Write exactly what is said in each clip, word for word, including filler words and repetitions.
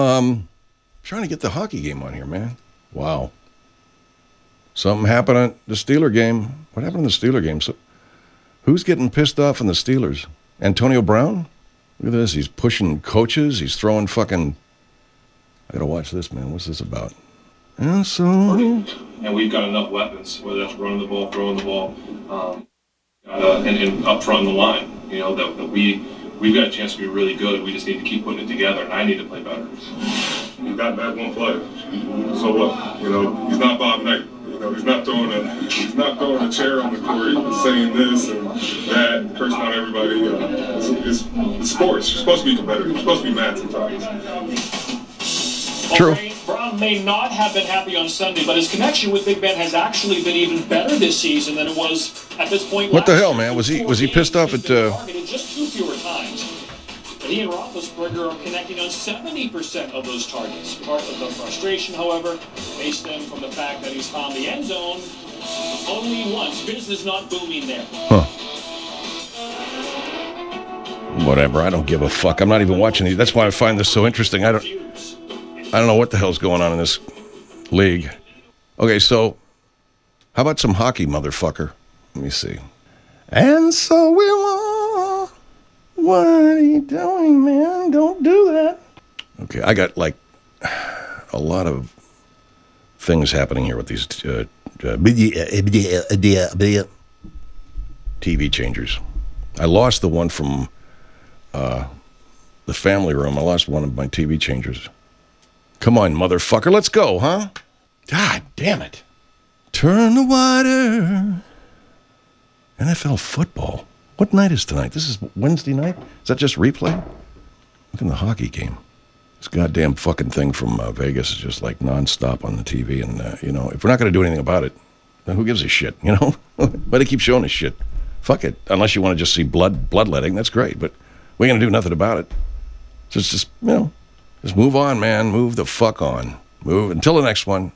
Um, trying to get the hockey game on here, man. Wow. Something happened at the Steeler game. What happened in the Steeler game? So, who's getting pissed off in the Steelers? Antonio Brown? Look at this. He's pushing coaches. He's throwing fucking... I gotta watch this, man. What's this about? And so... And we've got enough weapons, whether that's running the ball, throwing the ball, um, uh, and, and up front in the line. You know, that, that we, we've got a chance to be really good. We just need to keep putting it together, and I need to play better. He's got that one player. So what? You know, he's not Bob Knight. You know, he's not throwing a he's not throwing a chair on the court and saying this and that, and cursing out everybody. Uh, it's, it's, it's sports. You're supposed to be competitive. You're supposed to be mad sometimes. True. Brown may not have been happy on Sunday, but his connection with Big Ben has actually been even better this season than it was at this point. What the hell, man? Was he was he pissed off at? Uh... Just two fewer times. But he and Roethlisberger are connecting on seventy percent of those targets. Part of the frustration, however, may stem from the fact that he's found the end zone only once. Business not booming there. Huh. Whatever. I don't give a fuck. I'm not even watching these. That's why I find this so interesting. I don't. I don't know what the hell's going on in this league. Okay, so how about some hockey, motherfucker? Let me see. And so we won. What are you doing, man? Don't do that. Okay, I got like a lot of things happening here with these uh, uh, T V changers. I lost the one from uh, the family room. I lost one of my T V changers. Come on, motherfucker, let's go, huh? God damn it. Turn the water. N F L football. What night is tonight? This is Wednesday night? Is that just replay? Look in the hockey game. This goddamn fucking thing from uh, Vegas is just like nonstop on the T V. And, uh, you know, if we're not going to do anything about it, then who gives a shit, you know? Why do they keep showing us shit? Fuck it. Unless you want to just see blood bloodletting, that's great. But we ain't going to do nothing about it. Just, just, you know, just move on, man. Move the fuck on. Move until the next one.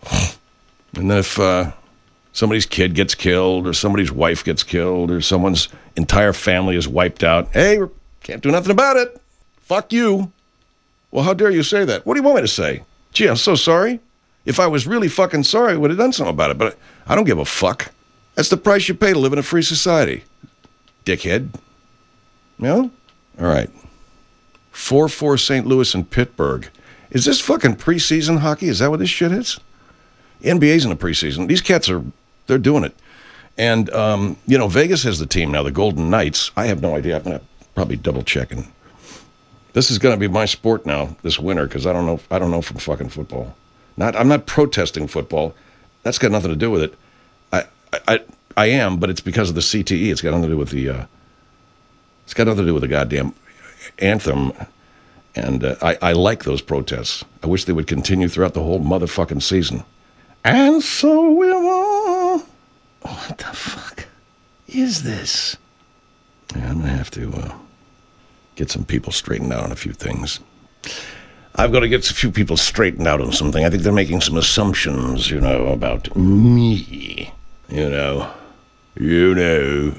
And then if uh, somebody's kid gets killed or somebody's wife gets killed or someone's entire family is wiped out, hey, can't do nothing about it. Fuck you. Well, how dare you say that? What do you want me to say? Gee, I'm so sorry. If I was really fucking sorry, I would have done something about it. But I don't give a fuck. That's the price you pay to live in a free society. Dickhead. You know? All right. four four Saint Louis and Pittsburgh. Is this fucking preseason hockey? Is that what this shit is? N B A's in the preseason. These cats are, they're doing it. And, um, you know, Vegas has the team now, the Golden Knights. I have no idea. I'm going to probably double check. And this is going to be my sport now this winter because I don't know I don't know from fucking football. Not I'm not protesting football. That's got nothing to do with it. I I I am, but it's because of the C T E. It's got nothing to do with the uh, it's got nothing to do with the goddamn anthem. And uh, I, I like those protests. I wish they would continue throughout the whole motherfucking season. And so we will. What the fuck is this? Yeah, I'm going to have to uh, get some people straightened out on a few things. I've got to get a few people straightened out on something. I think they're making some assumptions, you know, about me. You know. You know.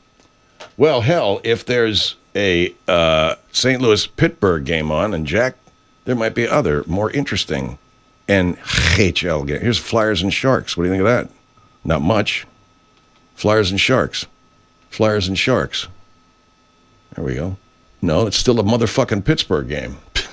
Well, hell, if there's a uh, Saint Louis-Pittsburgh game on, and Jack, there might be other more interesting N H L game. Here's Flyers and Sharks. What do you think of that? Not much. Flyers and Sharks. Flyers and Sharks. There we go. No, it's still a motherfucking Pittsburgh game.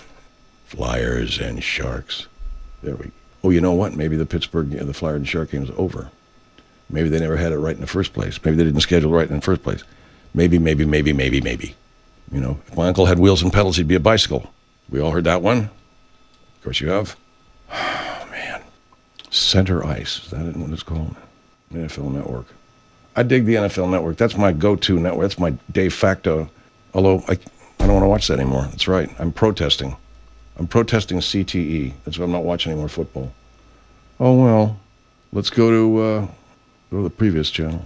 Flyers and Sharks. There we go. Oh, you know what? Maybe the Pittsburgh, the Flyer and Shark game is over. Maybe they never had it right in the first place. Maybe they didn't schedule it right in the first place. Maybe, maybe, maybe, maybe, maybe. You know, if my uncle had wheels and pedals, he'd be a bicycle. We all heard that one? Of course you have. Oh, man. Center Ice. Is that what it's called? N F L Network. I dig the N F L Network. That's my go-to network. That's my de facto. Although, I, I don't want to watch that anymore. That's right. I'm protesting. I'm protesting C T E. That's why I'm not watching any more football. Oh, well. Let's go to, uh, go to the previous channel.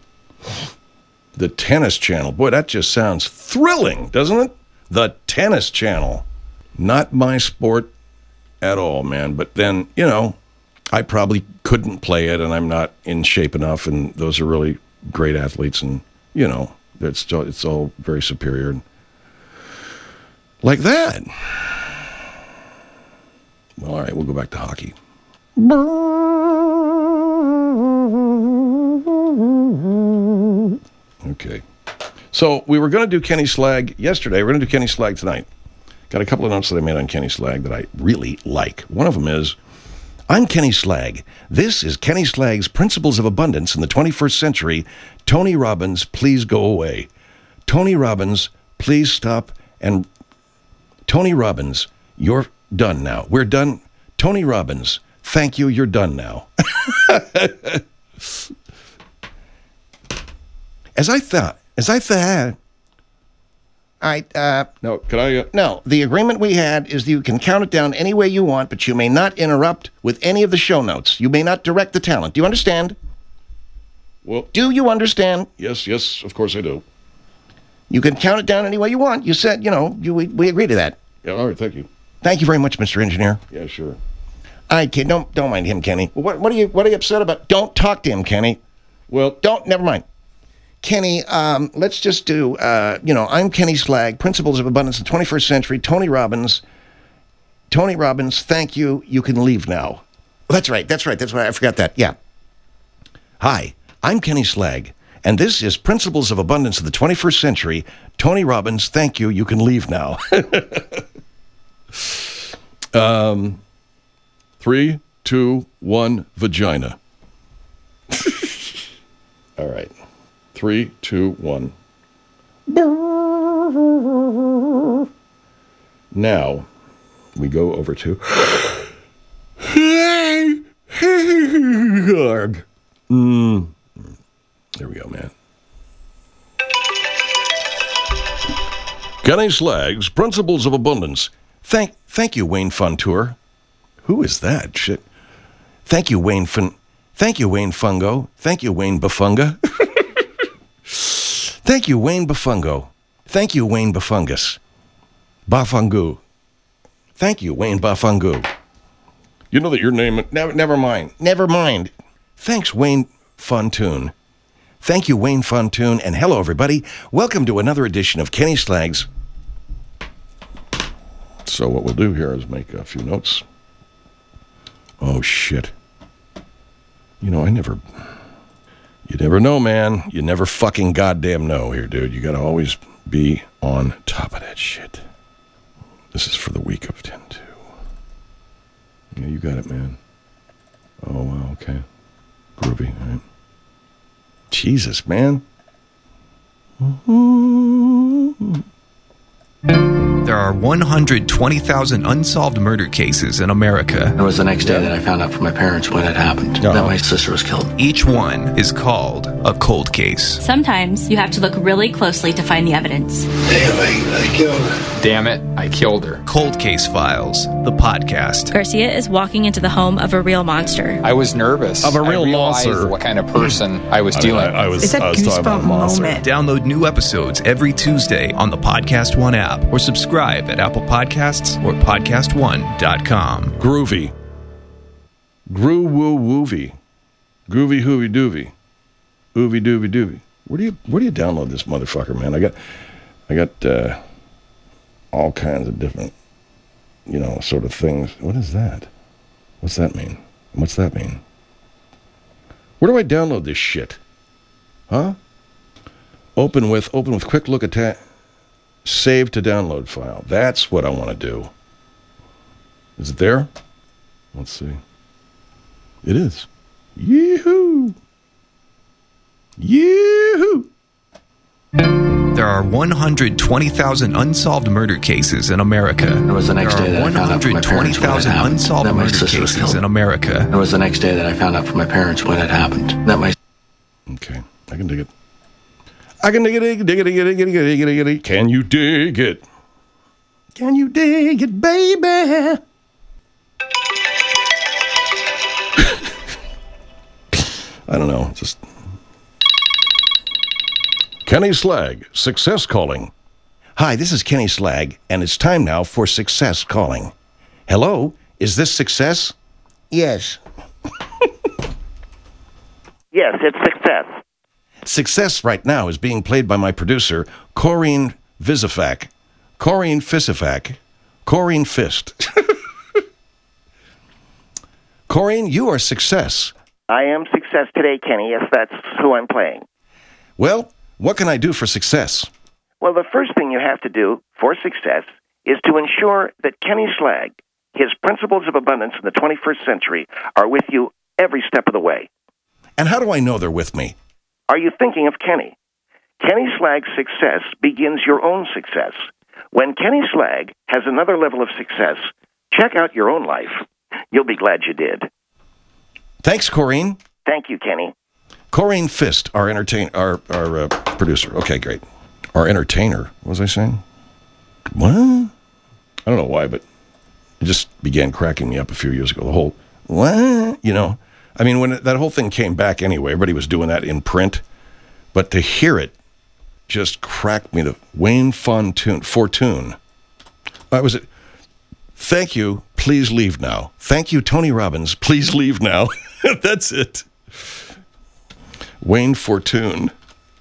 The Tennis Channel. Boy, that just sounds thrilling, doesn't it? The Tennis Channel. Not my sport at all, man. But then, you know, I probably couldn't play it, and I'm not in shape enough, and those are really great athletes, and, you know, it's, it's all very superior. Like that. All right, we'll go back to hockey. Okay. So we were going to do Kenny Slag yesterday. We're going to do Kenny Slag tonight. Got a couple of notes that I made on Kenny Slag that I really like. One of them is, I'm Kenny Slag. This is Kenny Slag's Principles of Abundance in the twenty-first Century. Tony Robbins, please go away. Tony Robbins, please stop. And Tony Robbins, you're done now. We're done. Tony Robbins, thank you. You're done now. As I thought, as I thought, I, uh, No, can I? Uh, no, the agreement we had is that you can count it down any way you want, but you may not interrupt with any of the show notes. You may not direct the talent. Do you understand? well, Do you understand? yes, yes, of course I do. You can count it down any way you want. You said, you know, you, we, we agree to that. Yeah, all right, thank you. Thank you very much, Mister Engineer. Yeah, sure. All right, kid, don't, don't mind him, Kenny. What, what are you, what are you upset about? Don't talk to him, Kenny. Well, Don't, never mind. Kenny, um, let's just do, uh, you know, I'm Kenny Slag, Principles of Abundance in the twenty-first Century, Tony Robbins. Tony Robbins, thank you. You can leave now. Well, that's right. That's right. That's right. I forgot that. Yeah. Hi, I'm Kenny Slag, and this is Principles of Abundance of the twenty-first Century. Tony Robbins, thank you. You can leave now. um, three, two, one, vagina. All right. Three, two, one. Now, we go over to... mm. There we go, man. Kenny Slag's Principles of Abundance. Thank, thank you, Wayne Funtour. Who is that? Shit. Thank you, Wayne Fun. Thank you, Wayne Fungo. Thank you, Wayne Bafunga. Thank you, Wayne Bafungo. Thank you, Wayne Bafungus. Bafungu. Thank you, Wayne Bafungu. You know that your name... Never, never mind. Never mind. Thanks, Wayne Funtoon. Thank you, Wayne Funtoon, and hello, everybody. Welcome to another edition of Kenny Slag's. So what we'll do here is make a few notes. Oh, shit. You know, I never... You never know, man. You never fucking goddamn know here, dude. You gotta always be on top of that shit. This is for the week of ten two. Yeah, you got it, man. Oh, wow, okay. Groovy, all right. Jesus, man. There are one hundred twenty thousand unsolved murder cases in America. It was the next day that I found out from my parents when it happened, Uh-huh. that my sister was killed. Each one is called a cold case. Sometimes you have to look really closely to find the evidence. Damn, I, I killed her. Damn it, I killed her. Cold Case Files, the podcast. Garcia is walking into the home of a real monster. I was nervous. Of a real I realized monster. what kind of person I was I, dealing I, I with. was, It's a I was talking about a goosebump monster. moment. Download new episodes every Tuesday on the Podcast One app or subscribe at Apple Podcasts or podcast one dot com. Groovy. Groo woo woovy. Groovy hoovy doovy. Oovy doovy doovy. Where do you where do you download this motherfucker, man? I got I got uh, all kinds of different, you know, sort of things. What is that? What's that mean? What's that mean? Where do I download this shit? Huh? Open with open with quick look at save to download file. That's what I want to do. Is it there? Let's see. It is. Yee-hoo! Yee-hoo! There are one hundred twenty thousand unsolved murder cases in America. It was the next there day that are I found out from my one hundred twenty parents when it thousand happened, unsolved that my murder sister was cases killed. in America. It was the next day that I found out from my parents when it happened, that my Okay, I can dig it. I can dig it, dig it, dig it, dig it, dig it, dig it, dig it, dig it. Can you dig it? Can you dig it, baby? I don't know, just... Kenny Slag, Success Calling. Hi, this is Kenny Slag, and it's time now for Success Calling. Hello, is this Success? Yes. Yes, it's Success. Success right now is being played by my producer, Corrine Visifac. Corrine Fisifac. Corrine Fist. Corrine, you are success. I am success today, Kenny. Yes, that's who I'm playing. Well, what can I do for success? Well, the first thing you have to do for success is to ensure that Kenny Slag, his principles of abundance in the twenty-first century, are with you every step of the way. And how do I know they're with me? Are you thinking of Kenny? Kenny Slag's success begins your own success. When Kenny Slag has another level of success, check out your own life. You'll be glad you did. Thanks, Corrine. Thank you, Kenny. Corrine Fist, our entertain, our our uh, producer. Okay, great. Our entertainer. What was I saying? What? I don't know why, but it just began cracking me up a few years ago. The whole what? You know, I mean, when it, that whole thing came back anyway, everybody was doing that in print, but to hear it just cracked me. The Wayne Fortune. Fortune. I was it. Thank you. Please leave now. Thank you, Tony Robbins. Please leave now. That's it. Wayne Fortune.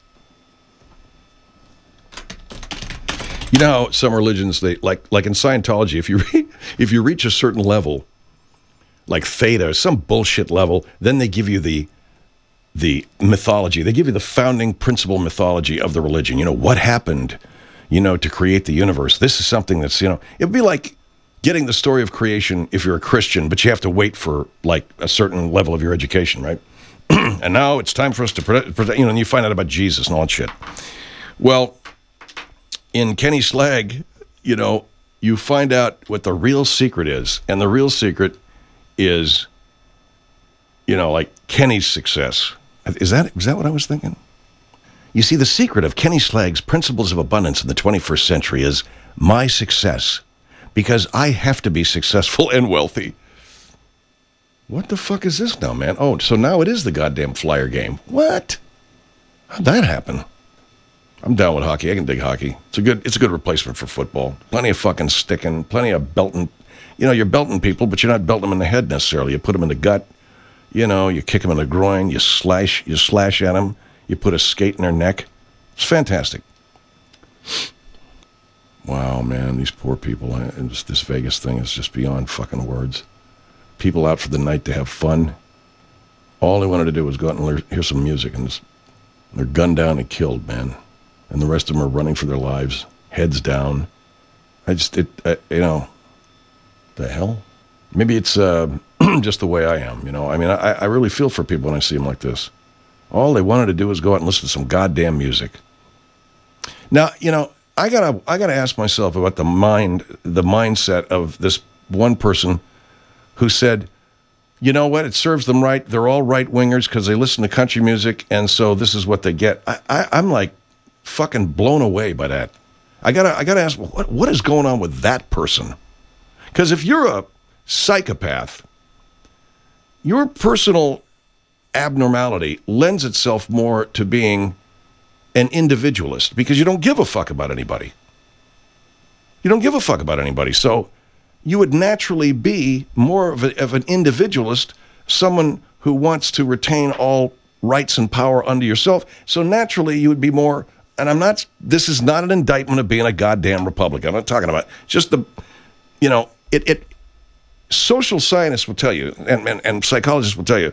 You know how some religions, they like like in Scientology, if you re, if you reach a certain level, like theta, some bullshit level, then they give you the the mythology. They give you the founding principle mythology of the religion. You know, what happened, you know, to create the universe. This is something that's, you know, it'd be like getting the story of creation if you're a Christian, but you have to wait for like a certain level of your education, right? And now it's time for us to protect, protect, you know, and you find out about Jesus and all that shit. Well, in Kenny Slag, you know, you find out what the real secret is. And the real secret is, you know, like Kenny's success. Is that, is that what I was thinking? You see, the secret of Kenny Slag's principles of abundance in the twenty-first century is my success. Because I have to be successful and wealthy. What the fuck is this now, man? Oh, so now it is the goddamn Flyer game. What? How'd that happen? I'm down with hockey. I can dig hockey. It's a good it's a good replacement for football. Plenty of fucking sticking, plenty of belting. You know, you're belting people, but you're not belting them in the head necessarily. You put them in the gut. You know, you kick them in the groin. You slash, you slash at them. You put a skate in their neck. It's fantastic. Wow, man, these poor people. And this, this Vegas thing is just beyond fucking words. People out for the night to have fun. All they wanted to do was go out and hear some music, and just, they're gunned down and killed, man. And the rest of them are running for their lives, heads down. I just, it, I, you know, the hell? Maybe it's uh, just the way I am, you know. I mean, I, I really feel for people when I see them like this. All they wanted to do was go out and listen to some goddamn music. Now, you know, I gotta, I gotta ask myself about the mind, the mindset of this one person who said, you know what, it serves them right. They're all right-wingers because they listen to country music, and so this is what they get. I, I, I'm like fucking blown away by that. I gotta, I gotta ask, what, what is going on with that person? Because if you're a psychopath, your personal abnormality lends itself more to being an individualist because you don't give a fuck about anybody. You don't give a fuck about anybody. So you would naturally be more of, a, of an individualist, someone who wants to retain all rights and power under yourself. So naturally you would be more, and I'm not, this is not an indictment of being a goddamn Republican. I'm not talking about just the, you know, it, it social scientists will tell you, and, and, and psychologists will tell you,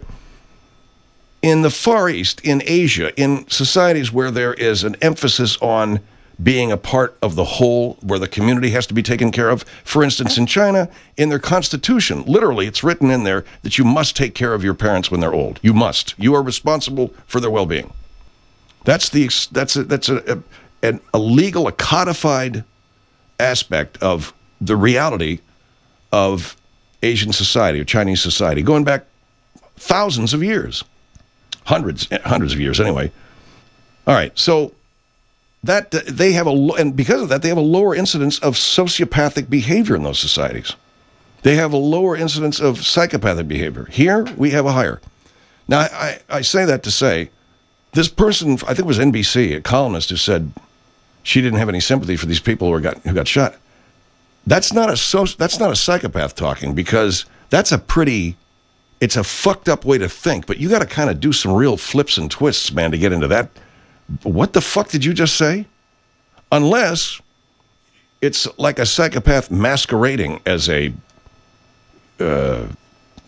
in the Far East, in Asia, in societies where there is an emphasis on being a part of the whole, where the community has to be taken care of. For instance, in China, in their constitution, literally, it's written in there that you must take care of your parents when they're old. You must. You are responsible for their well-being. That's the that's a, that's a, a, a legal, a codified aspect of the reality of Asian society, or Chinese society, going back thousands of years. Hundreds, hundreds of years anyway. All right, so that they have a, and because of that, they have a lower incidence of sociopathic behavior in those societies. They have a lower incidence of psychopathic behavior. Here, we have a higher. Now, I, I say that to say, this person, I think it was N B C, a columnist who said she didn't have any sympathy for these people who got who got shot. That's not a so, that's not a psychopath talking, because that's a pretty, it's a fucked up way to think, but you got to kind of do some real flips and twists, man, to get into that. What the fuck did you just say? Unless it's like a psychopath masquerading as a, uh,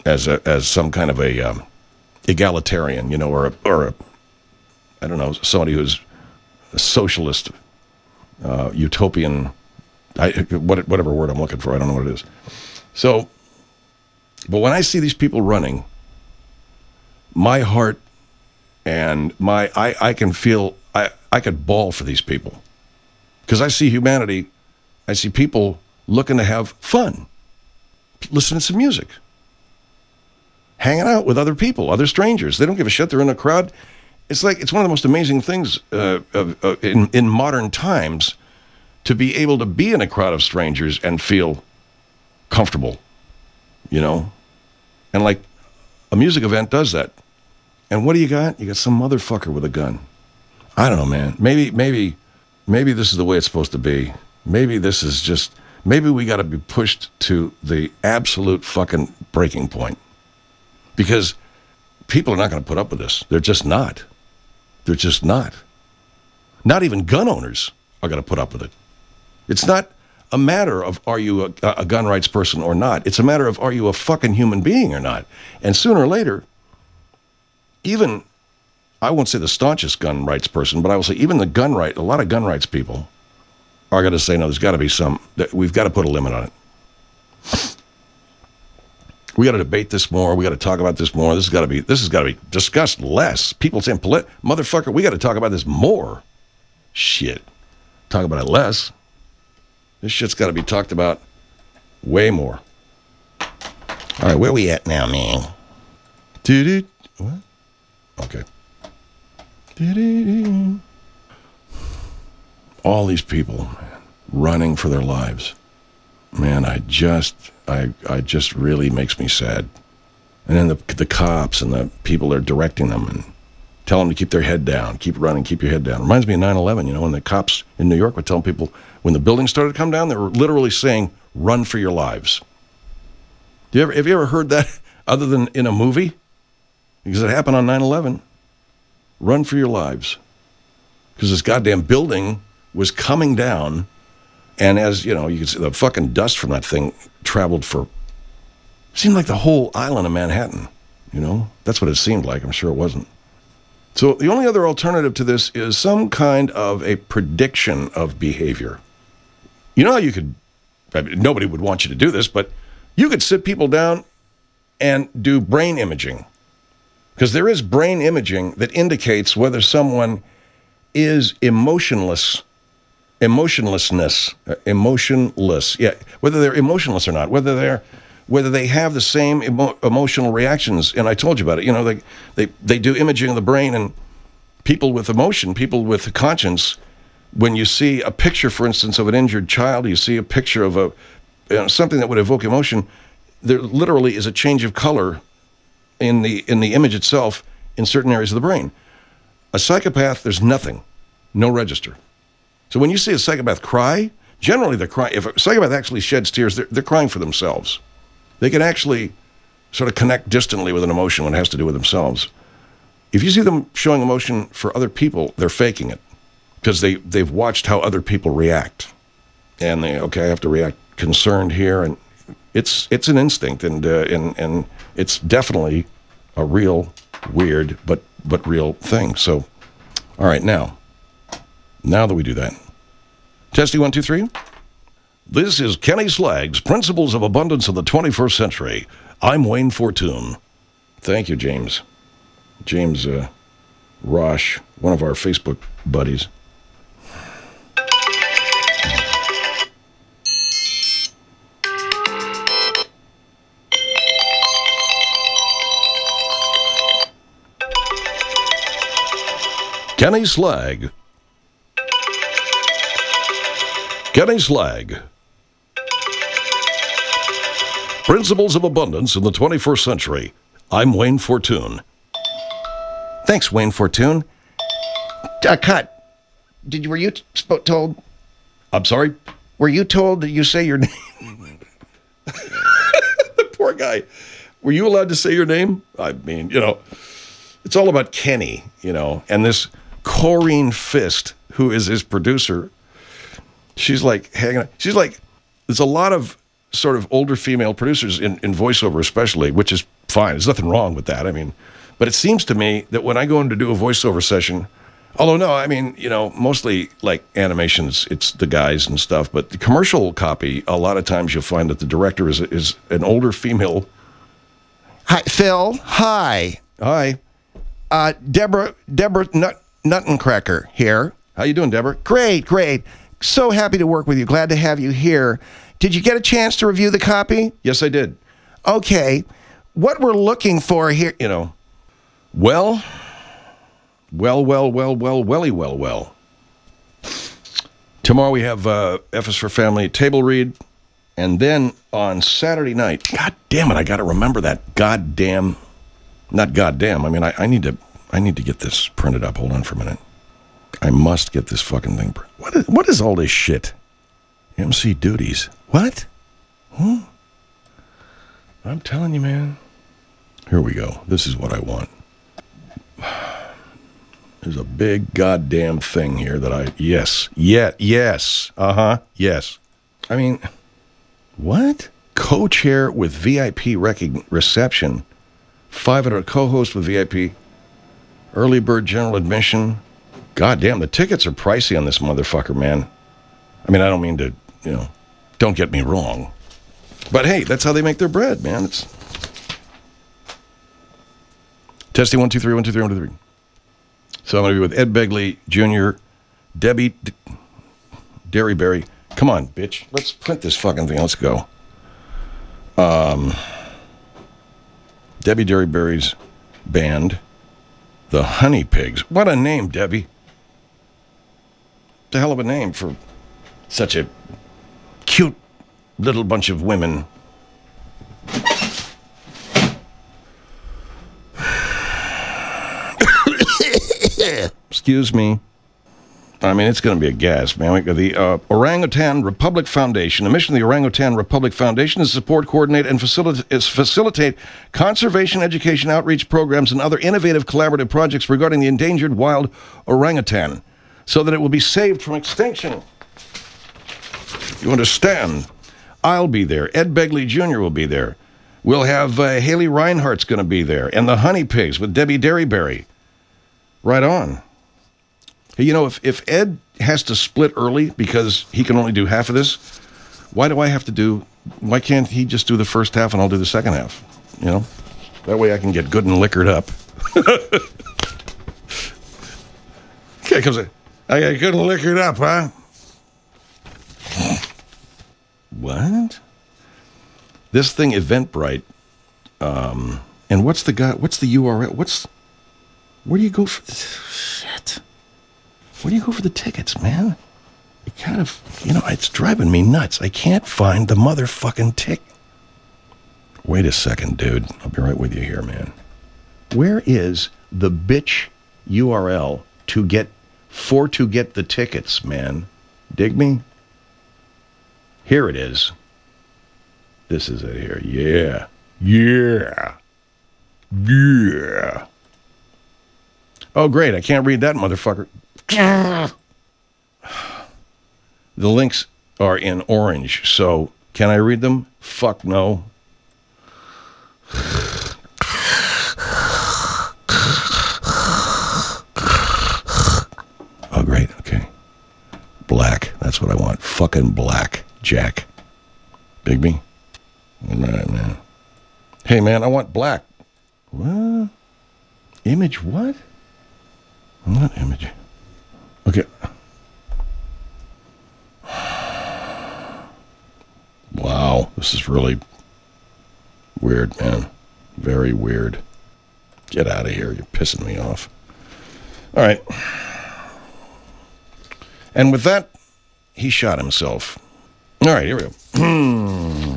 as a, as some kind of a um, egalitarian, you know, or a, or a, I don't know, somebody who's a socialist, uh, utopian, I, what, whatever word I'm looking for, I don't know what it is. So, but when I see these people running, my heart and my, I, I can feel, I, I could bawl for these people. Because I see humanity, I see people looking to have fun, listening to some music, hanging out with other people, other strangers. They don't give a shit. They're in a crowd. It's like, it's one of the most amazing things uh, uh, uh, in, in modern times to be able to be in a crowd of strangers and feel comfortable, you know? And like, a music event does that. And what do you got? You got some motherfucker with a gun. I don't know, man. Maybe, maybe, maybe this is the way it's supposed to be. Maybe this is just, maybe we got to be pushed to the absolute fucking breaking point. Because people are not going to put up with this. They're just not. They're just not. Not even gun owners are going to put up with it. It's not a matter of are you a, a gun rights person or not. It's a matter of are you a fucking human being or not. And sooner or later, even, I won't say the staunchest gun rights person, but I will say even the gun right, a lot of gun rights people are going to say, no, there's got to be some, we've got to put a limit on it. We got to debate this more. We got to talk about this more. This has got to be, this has got to be discussed less. People saying, polit- motherfucker, we got to talk about this more. Shit. Talk about it less. This shit's got to be talked about way more. All right, where we at now, man? Doo-doo. What? Okay. Doo-doo-doo. All these people, man, running for their lives. Man, I just, I, I just really makes me sad. And then the the cops and the people that are directing them and tell them to keep their head down, keep running, keep your head down. Reminds me of nine eleven, you know, when the cops in New York were telling people, when the buildings started to come down, they were literally saying, run for your lives. Do you ever, have you ever heard that other than in a movie? Because it happened on nine eleven. Run for your lives. Because this goddamn building was coming down, and as, you know, you can see the fucking dust from that thing traveled for, seemed like the whole island of Manhattan, you know? That's what it seemed like. I'm sure it wasn't. So the only other alternative to this is some kind of a prediction of behavior. You know how you could, I mean, nobody would want you to do this, but you could sit people down and do brain imaging. Because there is brain imaging that indicates whether someone is emotionless, emotionlessness, uh, emotionless, yeah, whether they're emotionless or not, whether they're, whether they have the same emo- emotional reactions. And I told you about it. You know, they, they, they do imaging of the brain, and people with emotion, people with a conscience, when you see a picture, for instance, of an injured child, you see a picture of a, you know, something that would evoke emotion, there literally is a change of color in the in the image itself in certain areas of the brain. A psychopath, there's nothing, no register. So when you see a psychopath cry, generally they're crying. If a psychopath actually sheds tears, they're, they're crying for themselves. They can actually sort of connect distantly with an emotion when it has to do with themselves. If you see them showing emotion for other people, they're faking it because they, they've watched how other people react. And they, okay, I have to react concerned here. And it's it's an instinct, and uh, and and it's definitely a real, weird, but but real thing. So, all right, now, now that we do that, testing one, two, three. This is Kenny Slagg's Principles of Abundance in the twenty-first Century. I'm Wayne Fortune. Thank you, James. James uh, Rosh, one of our Facebook buddies. Kenny Slagg. Kenny Slagg. Principles of Abundance in the twenty-first Century. I'm Wayne Fortune. Thanks, Wayne Fortune. Uh, cut. Did you, were you t- sp- told? I'm sorry? Were you told that you say your name? The poor guy. Were you allowed to say your name? I mean, you know, it's all about Kenny, you know, and this Corrine Fist, who is his producer, she's like hanging out. She's like, there's a lot of sort of older female producers in, in voiceover especially, which is fine. There's nothing wrong with that. I mean, but it seems to me that when I go in to do a voiceover session, although no, I mean, you know, mostly like animations, it's the guys and stuff, but the commercial copy, a lot of times you'll find that the director is is an older female. Hi, Phil. Hi. Hi. Uh, Deborah, Deborah Nut, Nuttencracker here. How you doing, Deborah? Great, great. So happy to work with you. Glad to have you here. Did you get a chance to review the copy? Yes, I did. Okay. What we're looking for here, you know, well, well, well, well, well, welly, well, well. Tomorrow we have uh, F is for Family table read, and then on Saturday night, God damn it, I got to remember that goddamn, not goddamn. I mean, I, I need to, I need to get this printed up. Hold on for a minute. I must get this fucking thing. Pr- what is, what is all this shit? M C duties. What? Hmm? I'm telling you, man. Here we go. This is what I want. There's a big goddamn thing here that I... Yes. Yeah. Yes. Uh-huh. Yes. I mean, what? Co-chair with V I P recog- reception. five hundred co-host with V I P. Early bird general admission. God damn, the tickets are pricey on this motherfucker, man. I mean, I don't mean to, you know, don't get me wrong. But hey, that's how they make their bread, man. It's testing one, two, three, one, two, three, one, two, three. So I'm going to be with Ed Begley Junior, Debbie D- Derryberry. Come on, bitch. Let's print this fucking thing. Let's go. Um, Debbie Derryberry's band, the Honey Pigs. What a name, Debbie. What a hell of a name for such a cute little bunch of women. Excuse me. I mean, it's going to be a gas, man. We got the uh, Orangutan Republic Foundation. The mission of the Orangutan Republic Foundation is to support, coordinate, and facilitate, is facilitate conservation, education, outreach programs, and other innovative collaborative projects regarding the endangered wild orangutan, so that it will be saved from extinction. You understand? I'll be there. Ed Begley Junior will be there. We'll have uh, Haley Reinhardt's going to be there, and the Honey Pigs with Debbie Derryberry. Right on. Hey, you know, if, if Ed has to split early because he can only do half of this, why do I have to do, why can't he just do the first half and I'll do the second half? You know? That way I can get good and liquored up. Okay, comes in. I got good and liquored up, huh? What? This thing, Eventbrite, um, and what's the guy, what's the U R L? What's, where do you go for this? Shit. Where do you go for the tickets, man? It kind of, you know, it's driving me nuts. I can't find the motherfucking ticket. Wait a second, dude. I'll be right with you here, man. Where is the bitch U R L to get, for to get the tickets, man? Dig me? Here it is. This is it here. Yeah. Yeah. Yeah. Oh, great. I can't read that, motherfucker. The links are in orange, so can I read them? Fuck no. Oh, great. Okay. Black. That's what I want. Fucking black, Jack. Bigby? All right, man. Hey, man, I want black. What? Image what? Not image. Okay. Wow, this is really weird, man. Very weird. Get out of here. You're pissing me off. All right. And with that, he shot himself. All right, here we go.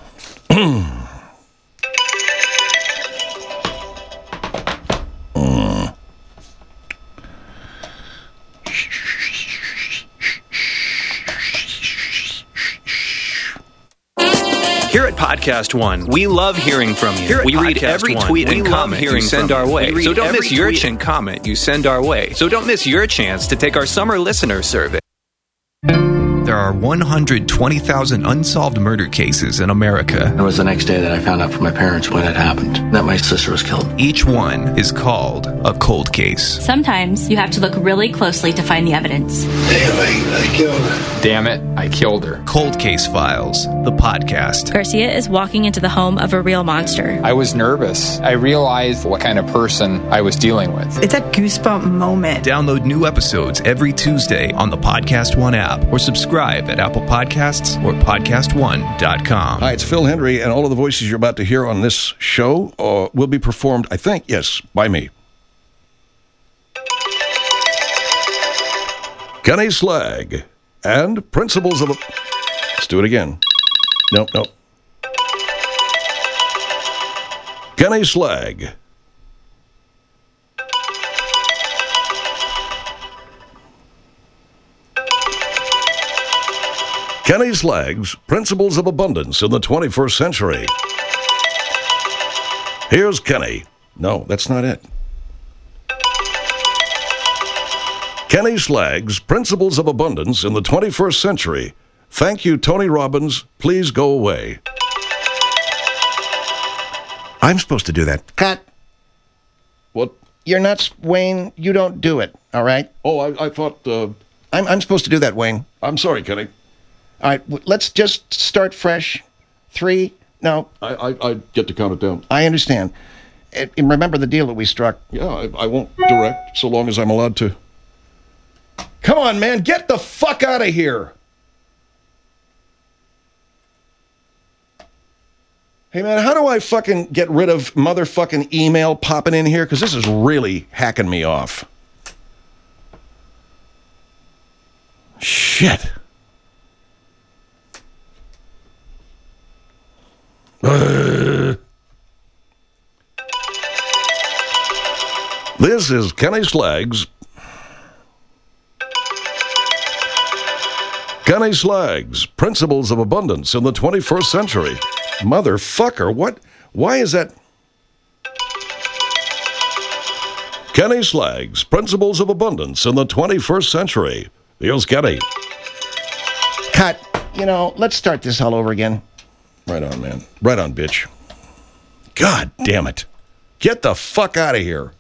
Here at Podcast One, we love hearing from you. Here at we Podcast read every One, tweet and comment you send our way. So don't miss your tweet and comment you send our way. So don't miss your chance to take our summer listener survey. There are one hundred twenty thousand unsolved murder cases in America. It was the next day that I found out from my parents when it happened, that my sister was killed. Each one is called a cold case. Sometimes you have to look really closely to find the evidence. Damn, I, I killed her. Damn it, I killed her. Cold Case Files, the podcast. Garcia is walking into the home of a real monster. I was nervous. I realized what kind of person I was dealing with. It's a goosebump moment. Download new episodes every Tuesday on the Podcast One app or subscribe at Apple Podcasts or podcast one dot com. Hi, it's Phil Hendry, and all of the voices you're about to hear on this show uh, will be performed, I think, yes, by me. Kenny Slag and Principles of a... Let's do it again. Nope, nope. Kenny Slag. Kenny Slag's Principles of Abundance in the twenty-first Century. Here's Kenny. No, that's not it. Kenny Slag's Principles of Abundance in the twenty-first Century. Thank you, Tony Robbins. Please go away. I'm supposed to do that. Cut. What? You're nuts, Wayne. You don't do it, all right? Oh, I, I thought... Uh, I'm, I'm supposed to do that, Wayne. I'm sorry, Kenny. All right, w- let's just start fresh. Three. No. I, I, I get to count it down. I understand. And and remember the deal that we struck. Yeah, I, I won't direct so long as I'm allowed to. Come on, man. Get the fuck out of here. Hey, man, how do I fucking get rid of motherfucking email popping in here? Because this is really hacking me off. Shit. Uh. This is Kenny Slag's Kenny Slag's Principles of Abundance in the twenty-first Century. Motherfucker, what? Why is that? Kenny Slag's Principles of Abundance in the twenty-first Century. Here's Kenny. Cut. You know, let's start this all over again. Right on, man. Right on, bitch. God damn it. Get the fuck out of here.